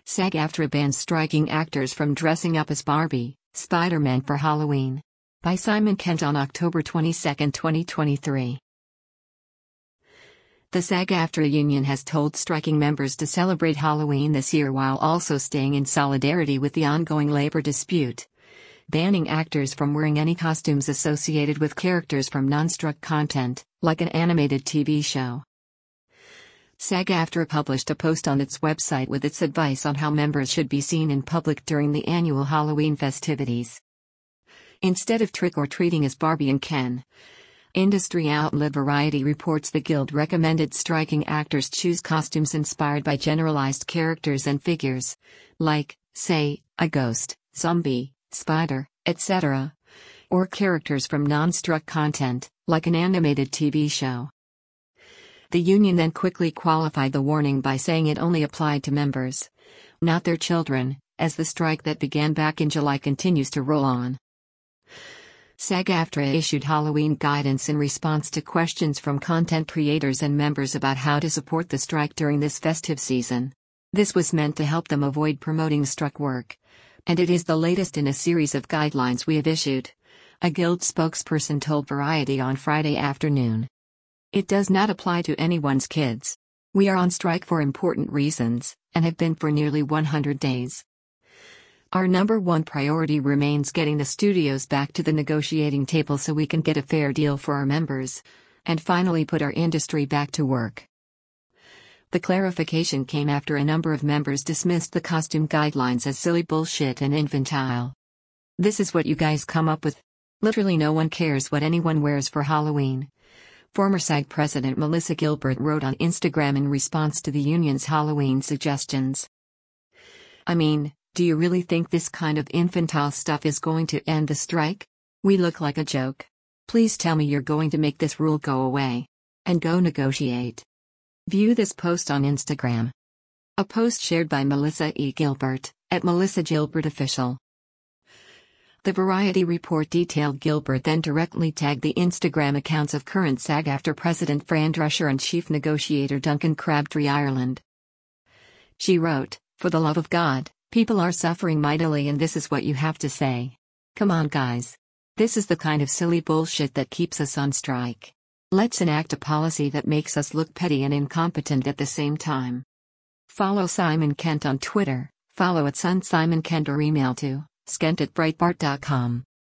SAG-AFTRA bans striking actors from dressing up as Barbie, Spider-Man for Halloween. By Simon Kent on October 22, 2023. The SAG-AFTRA union has told striking members to celebrate Halloween this year while also staying in solidarity with the ongoing labor dispute, banning actors from wearing any costumes associated with characters from non-struck content, like an animated TV show. SAG-AFTRA published a post on its website with its advice on how members should be seen in public during the annual Halloween festivities. Instead of trick-or-treating as Barbie and Ken, industry outlet Variety reports the Guild recommended striking actors choose costumes inspired by generalized characters and figures, like, say, a ghost, zombie, spider, etc., or characters from non-struck content, like an animated TV show. The union then quickly qualified the warning by saying it only applied to members, not their children, as the strike that began back in July continues to roll on. SAG-AFTRA issued Halloween guidance in response to questions from content creators and members about how to support the strike during this festive season. This was meant to help them avoid promoting struck work, and it is the latest in a series of guidelines we have issued, a Guild spokesperson told Variety on Friday afternoon. It does not apply to anyone's kids. We are on strike for important reasons, and have been for nearly 100 days. Our number one priority remains getting the studios back to the negotiating table so we can get a fair deal for our members, and finally put our industry back to work. The clarification came after a number of members dismissed the costume guidelines as silly bullshit and infantile. This is what you guys come up with? Literally no one cares what anyone wears for Halloween. Former SAG president Melissa Gilbert wrote on Instagram in response to the union's Halloween suggestions. I mean, do you really think this kind of infantile stuff is going to end the strike? We look like a joke. Please tell me you're going to make this rule go away. And go negotiate. View this post on Instagram. A post shared by Melissa E. Gilbert, at Melissa Gilbert Official. The Variety report detailed Gilbert then directly tagged the Instagram accounts of current SAG-AFTRA president Fran Drescher and chief negotiator Duncan Crabtree Ireland. She wrote, "For the love of God, people are suffering mightily and this is what you have to say. Come on guys. This is the kind of silly bullshit that keeps us on strike. Let's enact a policy that makes us look petty and incompetent at the same time." Follow Simon Kent on Twitter, follow @SunSimonKent or email to skent@breitbart.com.